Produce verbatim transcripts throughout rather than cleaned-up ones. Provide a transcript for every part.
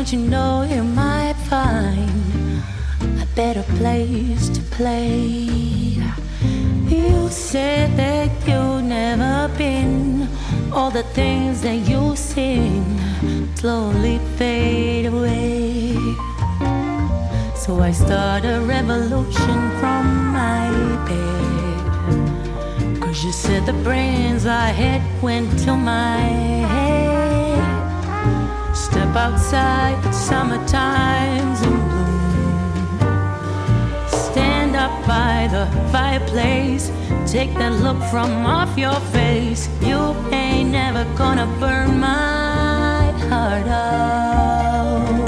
don't you know you might find a better place to play? You said that you've never been. All the things that you've seen slowly fade away. So I start a revolution from my bed. Cause you said the brains I had went to my head. Step outside, summertime's in bloom. Stand up by the fireplace. Take that look from off your face. You ain't never gonna burn my heart out.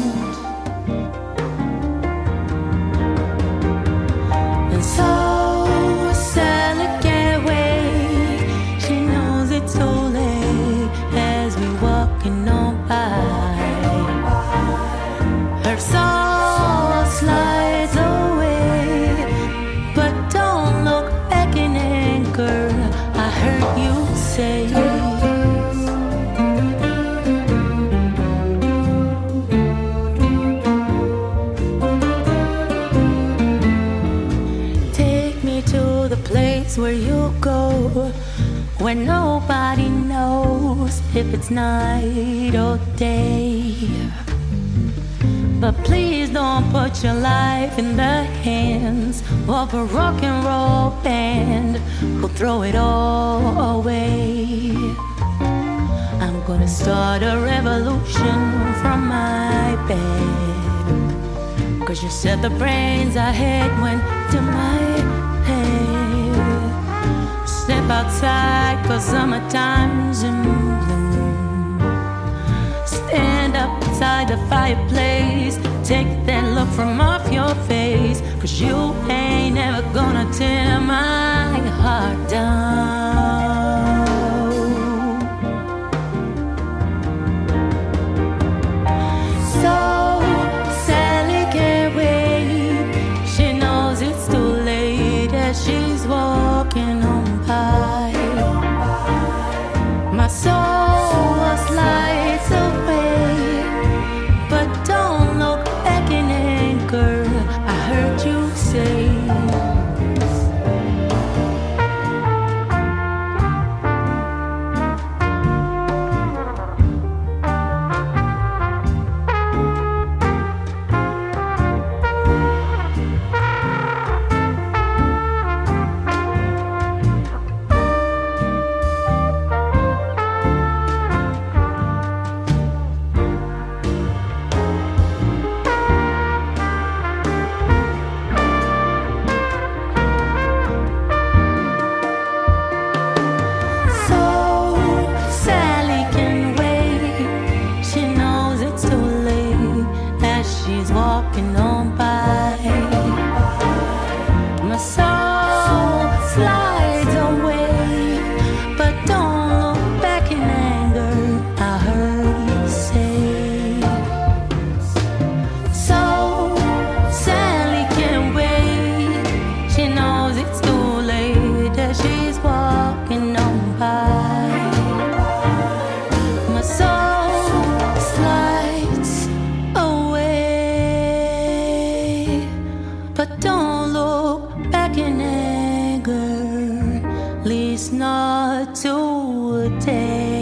And so Sally can't wait. She knows it's too late as we walking on by. Her soul slides away, but don't look back in anger. I heard you say, take me to the place where you go, where nobody knows if it's night or day. But please don't put your life in the hands of a rock and roll band who'll throw it all away. I'm gonna start a revolution from my bed. Cause you said the brains I had went to my head. Step outside cause summertime's in bloom. Stand up beside the fireplace. Take that look from off your face. Cause you ain't never gonna tear my heart down. So Sally can't wait. She knows it's too late as she's walking on by. My soul slides away, but don't look back in anger. I heard you say, she's walking on by. My soul slides away, but don't look back in anger. I heard you say. So Sally can't wait. She knows it's too late as she's walking on by. My soul slides away, but don't look back in anger, at least not today.